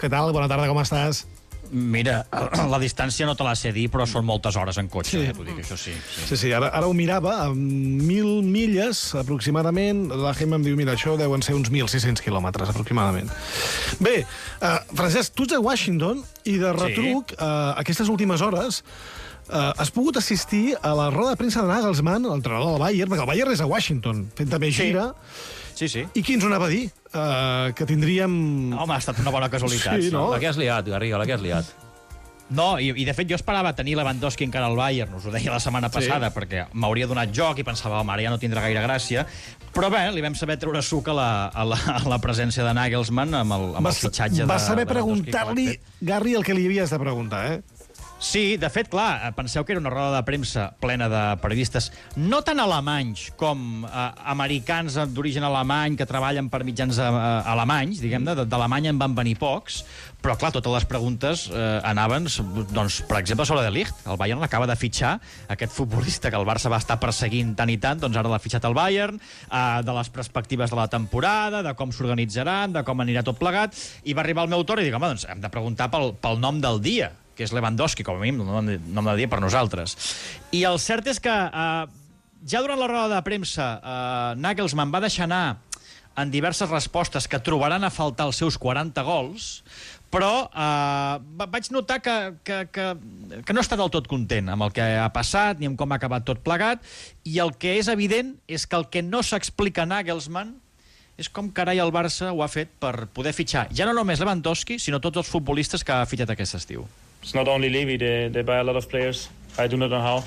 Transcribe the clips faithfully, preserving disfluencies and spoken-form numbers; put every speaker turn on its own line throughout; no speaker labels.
Què tal? Bona tarda, com estàs?
Mira, la distància no te la sé dir, però són moltes hores en cotxe, sí. eh, t'ho dic, això sí.
Sí, sí, sí ara, ara ho mirava, a mil milles, aproximadament, la Gemma em diu, mira, això deuen ser uns mil sis-cents quilòmetres, aproximadament. Bé, uh, Francesc, tu ets a Washington, i de retruc, sí. uh, aquestes últimes hores, uh, has pogut assistir a la roda de premsa de Nagelsmann, l'entrenador del Bayern, perquè el Bayern és a Washington, fent també gira.
Sí, sí.
I qui ens ho anava a dir? Uh, que tindríem...
Home, ha estat una bona casualitat.
Sí, no?
La que has liat, Garriga, la que has liat.
No, i, i de fet jo esperava tenir Lewandowski encara al Bayern, us ho deia la setmana passada, sí. perquè m'hauria donat joc i pensava, home, ara ja no tindrà gaire gràcia, però bé, li vam saber treure suc a la, a la, a la presència de Nagelsmann amb el, amb el fitxatge de...
Vas saber preguntar-li, Garri, el que li havies de preguntar, eh?
Sí, de fet, clar, penseu que era una roda de premsa plena de periodistes, no tan alemanys com eh, americans d'origen alemany que treballen per mitjans eh, alemanys, diguem-ne, d'Alemanya en van venir pocs, però, clar, totes les preguntes eh, anaven, doncs, per exemple, sobre De Ligt. El Bayern acaba de fitxar aquest futbolista que el Barça va estar perseguint tant i tant, doncs ara l'ha fitxat el Bayern, eh, de les perspectives de la temporada, de com s'organitzaran, de com anirà tot plegat, i va arribar el meu torn i dic, home, doncs hem de preguntar pel, pel nom del dia, que és Lewandowski, com a mínim, no nom de dia per nosaltres. I el cert és que eh, ja durant la roda de premsa eh, Nagelsmann va deixar anar en diverses respostes que trobaran a faltar els seus quaranta gols, però eh, vaig notar que, que, que, que no està del tot content amb el que ha passat ni amb com ha acabat tot plegat, i el que és evident és que el que no s'explica a Nagelsmann és com carai el Barça ho ha fet per poder fitxar ja no només Lewandowski, sinó tots els futbolistes que ha fitxat aquest estiu.
It's not only Levy, they, they buy a lot of players. I do not know how.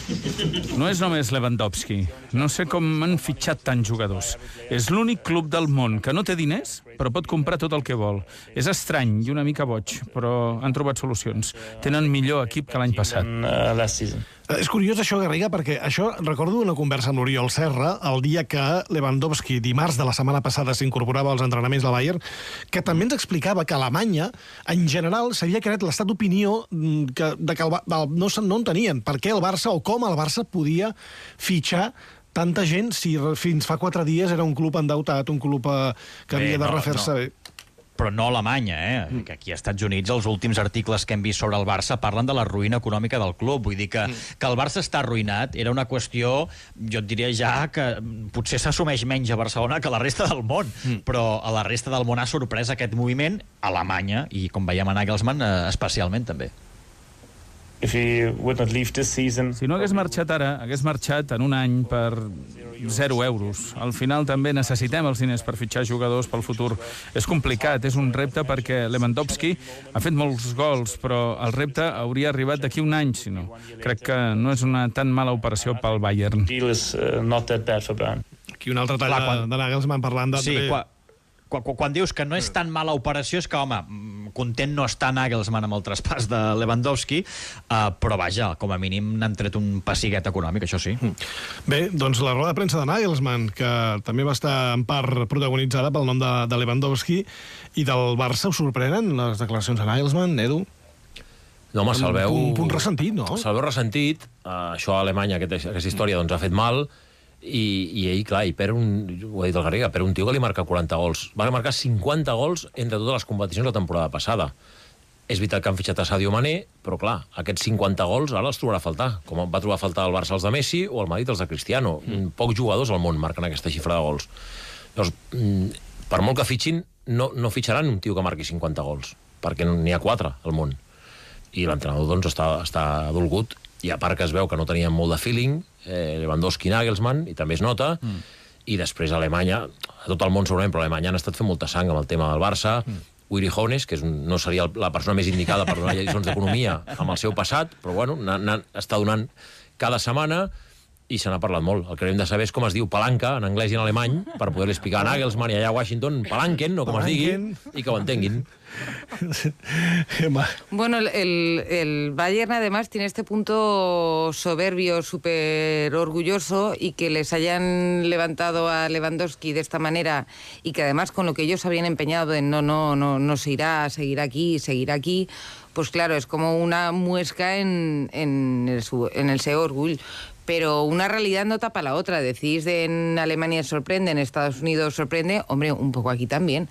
No és només Lewandowski. No sé com han fitxat tants jugadors. És l'únic club del món que no té diners, però pot comprar tot el que vol. És estrany i una mica boig, però han trobat solucions. Tenen millor equip que l'any passat.
Uh, last season.
És curiós això, Garriga, perquè això recordo una conversa amb l'Oriol Serra el dia que Lewandowski, dimarts de la setmana passada, s'incorporava als entrenaments del Bayern, que també ens explicava que Alemanya, en general, s'havia creat l'estat d'opinió que, de que el, el, no, no en tenien. Per què el Barça, o com el Barça podia fitxar tanta gent si fins fa quatre dies era un club endeutat, un club eh, que havia de refer-se bé.
Però no Alemanya, eh? Que aquí als Estats Units els últims articles que hem vist sobre el Barça parlen de la ruïna econòmica del club. Vull dir que, que el Barça està arruïnat era una qüestió, jo et diria ja, que potser s'assumeix menys a Barcelona que a la resta del món, mm. però a la resta del món ha sorprès aquest moviment, Alemanya, i com veiem a Nagelsmann, eh, especialment també.
If he would not leave this season...
Si no hagués marxat ara, hagués marxat en un any per zero euros. Al final també necessitem els diners per fitxar jugadors pel futur. És complicat, és un repte perquè Lewandowski ha fet molts gols, però el repte hauria arribat d'aquí un any, si no. Crec que no és una tan mala operació pel Bayern.
The deal is uh, not that bad for Bayern.
Aquí un altre tall Clar, quan... de Nagelsmann parlant de...
Sí, quan... Quan, quan dius que no és tan mala operació és que, home, content no està Nagelsmann amb el traspàs de Lewandowski, uh, però vaja, com a mínim n'han tret un pessiguet econòmic, això sí.
Bé, doncs la roda de premsa de Nagelsmann, que també va estar en part protagonitzada pel nom de, de Lewandowski, i del Barça, us sorprenen les declaracions de Nagelsmann, Edu?
No, home, se'l veu...
Un punt ressentit, no?
Se'l veu ressentit, uh, això a Alemanya, aquesta, aquesta història, doncs ha fet mal, I, i ell, clar, i per un, ho ha dit el Garriga, per un tio que li marca quaranta gols. Va marcar cinquanta gols entre totes les competicions la temporada passada. És veritat que han fitxat a Sadio Mané, però clar, aquests cinquanta gols ara els trobarà a faltar, com va trobar a faltar el Barça els de Messi o el Madrid els de Cristiano. Mm. Pocs jugadors al món marquen aquesta xifra de gols. Llavors, per molt que fitxin, no, no fitxaran un tio que marqui cinquanta gols, perquè n'hi ha quatre al món. I l'entrenador, doncs, està, està dolgut, i a part que es veu que no tenien molt de feeling, eh, Lewandowski, Nagelsmann, i també es nota, mm. i després a Alemanya, a tot el món segurament, però a Alemanya han estat fent molta sang amb el tema del Barça, mm. Uri Hoeneß, que és un, no seria la persona més indicada per donar lliçons d'economia amb el seu passat, però bueno, està donant cada setmana, i se n'ha parlat molt. El que hem de saber és com es diu palanca en anglès i en alemany, per poder explicar a Nagelsmann i allà a Washington, palanquen, o com es digui, i que ho entenguin.
Bueno, el, el Bayern además tiene este punto soberbio, súper orgulloso, y que les hayan levantado a Lewandowski de esta manera, y que además con lo que ellos habían empeñado en no, no, no, no se irá, seguirá aquí, seguirá aquí, pues claro, es como una muesca en, en, el, en el seu orgull. Pero una realidad no tapa la otra. Decís de en Alemania sorprende, en Estados Unidos sorprende, hombre, un poco aquí también.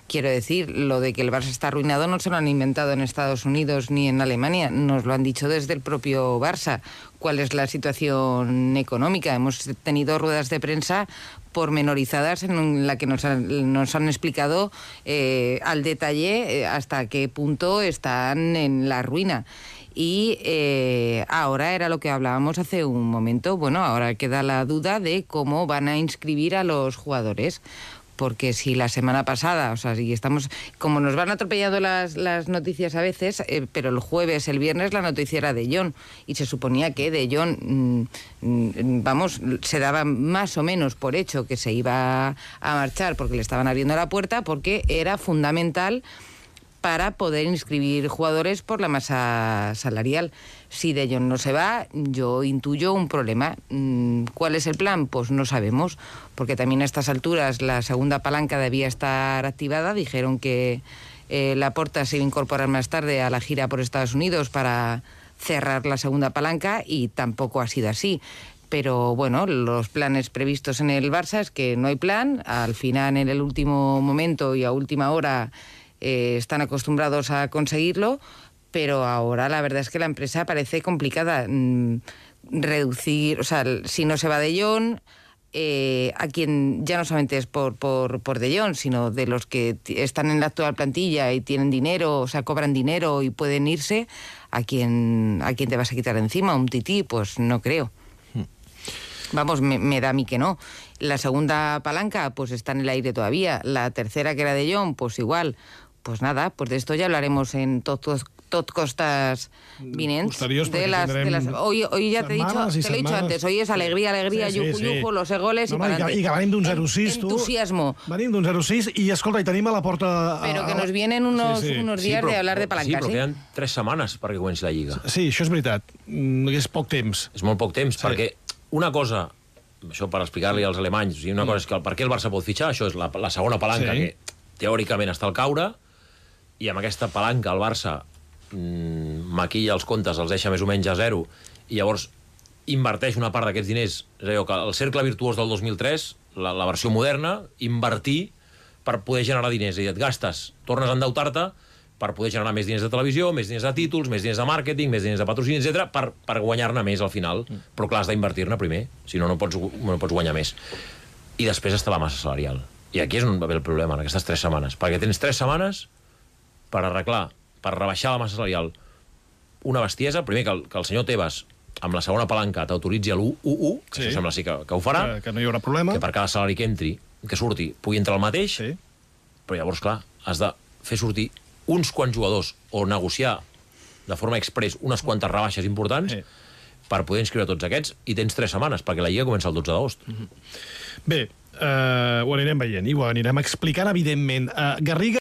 Quiero decir, lo de que el Barça está arruinado no se lo han inventado en Estados Unidos ni en Alemania, nos lo han dicho desde el propio Barça. ¿Cuál es la situación económica? Hemos tenido ruedas de prensa pormenorizadas en la que nos han, nos han explicado eh, al detalle eh, hasta qué punto están en la ruina. Y eh, ahora era lo que hablábamos hace un momento, bueno, ahora queda la duda de cómo van a inscribir a los jugadores. Porque si la semana pasada, o sea, si estamos, como nos van atropellando las, las noticias a veces, eh, pero el jueves, el viernes, la noticia era de Jong, y se suponía que de Jong, mmm, vamos, se daba más o menos por hecho que se iba a marchar porque le estaban abriendo la puerta, porque era fundamental para poder inscribir jugadores por la masa salarial. Si De Jong no se va, yo intuyo un problema. ¿Cuál es el plan? Pues no sabemos, porque también a estas alturas la segunda palanca debía estar activada. Dijeron que eh, Laporta se iba a incorporar más tarde a la gira por Estados Unidos para cerrar la segunda palanca, y tampoco ha sido así. Pero bueno, los planes previstos en el Barça es que no hay plan. Al final, en el último momento y a última hora, Eh, están acostumbrados a conseguirlo, pero ahora la verdad es que la empresa parece complicada. Mm, reducir, o sea, si no se va De Jong, eh, a quien ya no solamente es por, por, por De Jong, sino de los que están en la actual plantilla y tienen dinero, o sea, cobran dinero y pueden irse, ¿a quién, a quién te vas a quitar encima? ¿Un tití? Pues no creo. Vamos, me, me da a mí que no. La segunda palanca, pues está en el aire todavía. La tercera, que era De Jong, pues igual. Pues nada, pues de esto ya hablaremos en tot, tot, tot costas vinents. De las, de las, hoy, hoy ja t'he dicho, te lo he dicho antes, hoy es alegría, alegría, sí, sí, yuju, sí. yuju, los goles no, i para adelante.
I que venim d'un zero sis, tu.
Entusiasmo.
Venim d'un zero sis i, escolta, i tenim a la porta... A,
Pero que nos vienen unos, sí, sí. unos días sí, però, de hablar de palancas.
Sí, però queden tres setmanes perquè comenci la Lliga.
Sí, això és veritat. És poc temps.
És molt poc temps, sí. Perquè una cosa... Això per explicar-li als alemanys, o sigui, una cosa és que el, per què el Barça pot fitxar, això és la, la segona palanca, sí. que teòricament està al caure, i amb aquesta palanca el Barça mmm, maquilla els comptes, els deixa més o menys a zero, i llavors inverteix una part d'aquests diners. És allò que el cercle virtuós del dos mil tres, la, la versió moderna, invertir per poder generar diners. I et gastes, tornes a endeutar-te per poder generar més diners de televisió, més diners de títols, més diners de màrqueting, més diners de patrocini, etcètera, per, per guanyar-ne més al final. Mm. Però clar, has d'invertir-ne primer, si no, no pots, no pots guanyar més. I després està la massa salarial. I aquí és on va haver el problema, en aquestes tres setmanes. Perquè tens tres setmanes per arreglar, per rebaixar la massa salarial una bestiesa. Primer, que el, que el senyor Tebas, amb la segona palanca, t'autoritzi l'u u u, que sí. Això sembla sí que, que ho farà.
Que, que no hi haurà problema.
Que per cada salari que entri, que surti, pugui entrar el mateix. Sí. Però llavors, clar, has de fer sortir uns quants jugadors o negociar de forma express unes quantes rebaixes importants sí. per poder inscriure tots aquests, i tens tres setmanes, perquè la Lliga comença el dotze d'agost.
Mm-hmm. Bé, eh, ho anirem veient i ho anirem explicant, evidentment. Eh, Garriga